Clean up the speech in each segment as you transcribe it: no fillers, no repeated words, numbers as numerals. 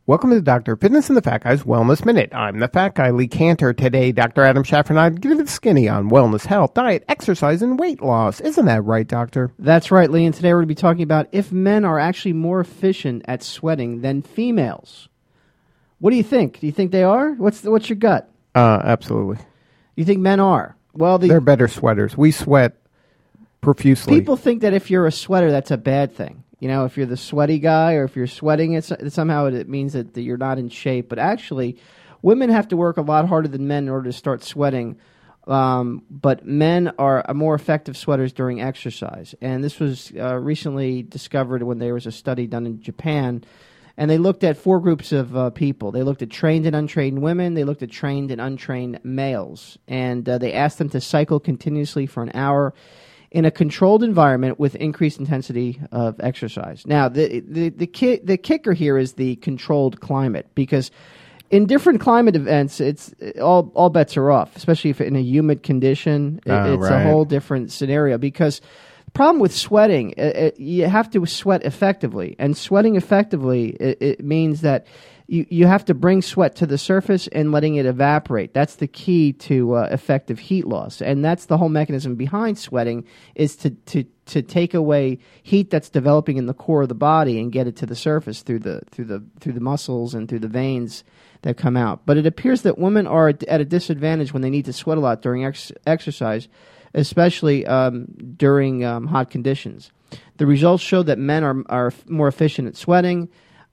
Welcome to Dr. Fitness and the Fat Guy's Wellness Minute. I'm the Fat Guy, Lee Cantor. Today, Dr. Adam Schaffer and I give it skinny on wellness, health, diet, exercise, and weight loss. Isn't that right, Doctor? That's right, Lee. And today we're going to be talking about if men are actually more efficient at sweating than females. What do you think? Do you think they are? What's your gut? Absolutely. You think men are? Well, they're better sweaters. We sweat profusely. People think that if you're a sweater, that's a bad thing. You know, if you're the sweaty guy or if you're sweating, somehow it means that you're not in shape. But actually, women have to work a lot harder than men in order to start sweating. But men are more effective sweaters during exercise. And this was recently discovered when there was a study done in Japan. And they looked at 4 groups of people. They looked at trained and untrained women. They looked at trained and untrained males. And they asked them to cycle continuously for an hour in a controlled environment with increased intensity of exercise. Now, the kicker here is the controlled climate, because in different climate events, it's all bets are off, especially if in a humid condition. It's right. A whole different scenario, because the problem with sweating, you have to sweat effectively, and sweating effectively, it means that you have to bring sweat to the surface and letting it evaporate. That's the key to effective heat loss, and that's the whole mechanism behind sweating, is to take away heat that's developing in the core of the body and get it to the surface through the muscles and through the veins that come out. But it appears that women are at a disadvantage when they need to sweat a lot during exercise, especially during hot conditions. The results show that men are more efficient at sweating.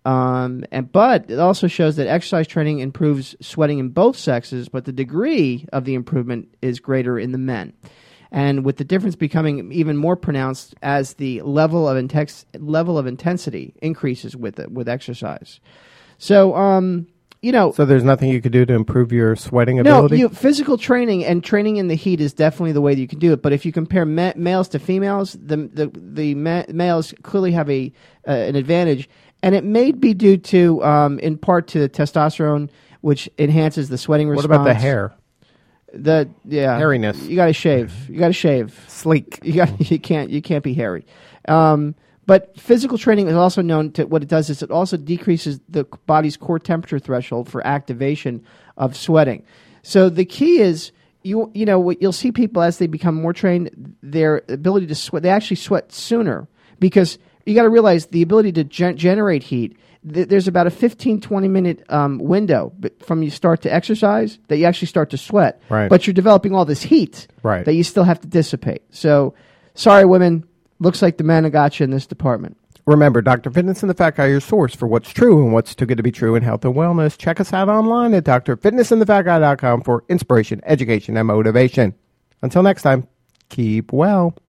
But it also shows that exercise training improves sweating in both sexes, but the degree of the improvement is greater in the men. And with the difference becoming even more pronounced as the level of intensity increases with exercise. So, So there's nothing you could do to improve your sweating ability? No, physical training and training in the heat is definitely the way that you can do it. But if you compare males to females, the males clearly have an advantage. And it may be due to, in part, to testosterone, which enhances the sweating response. What about the hair? Hairiness. You got to shave. You got to shave. Sleek. You can't be hairy. But physical training is also known to what it does is it also decreases the body's core temperature threshold for activation of sweating. So the key is you'll see people as they become more trained, their ability to sweat. They actually sweat sooner, because you got to realize the ability to generate heat. There's about a 15-20 minute window from you start to exercise that you actually start to sweat. Right. But you're developing all this heat right. that you still have to dissipate. So, sorry, women. Looks like the man got you in this department. Remember, Dr. Fitness and the Fat Guy, your source for what's true and what's too good to be true in health and wellness. Check us out online at drfitnessandthefatguy.com for inspiration, education, and motivation. Until next time, keep well.